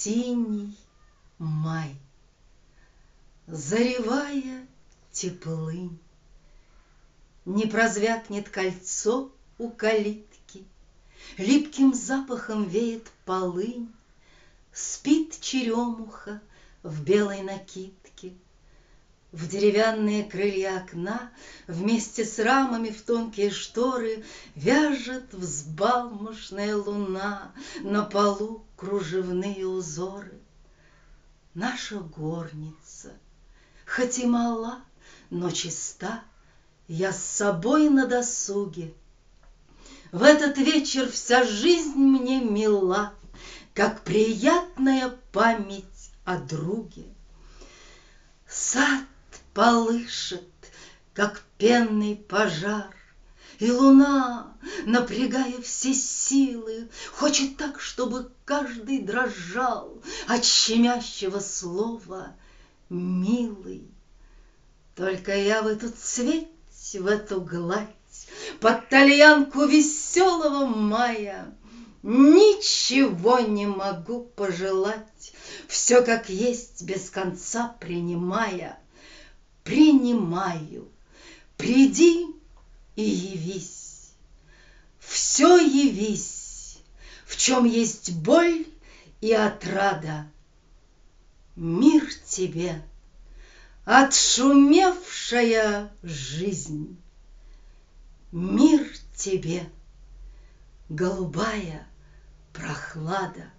синий май, заревая теплынь, не прозвякнет кольцо у калитки, липким запахом веет полынь, спит черемуха в белой накидке. В деревянные крылья окна вместе с рамами в тонкие шторы вяжет взбалмошная луна, на полу кружевные узоры. Наша горница, хоть и мала, но чиста, я с собой на досуге. В этот вечер вся жизнь мне мила, как приятная память о друге. Сад полышет, как пенный пожар, и луна, напрягая все силы, хочет так, чтобы каждый дрожал от щемящего слова «милый». Только я в эту цветь, в эту гладь, под тальянку веселого мая ничего не могу пожелать, все как есть, без конца принимая. Принимаю, приди и явись, все явись, в чем есть боль и отрада. Мир тебе, отшумевшая жизнь, мир тебе, голубая прохлада.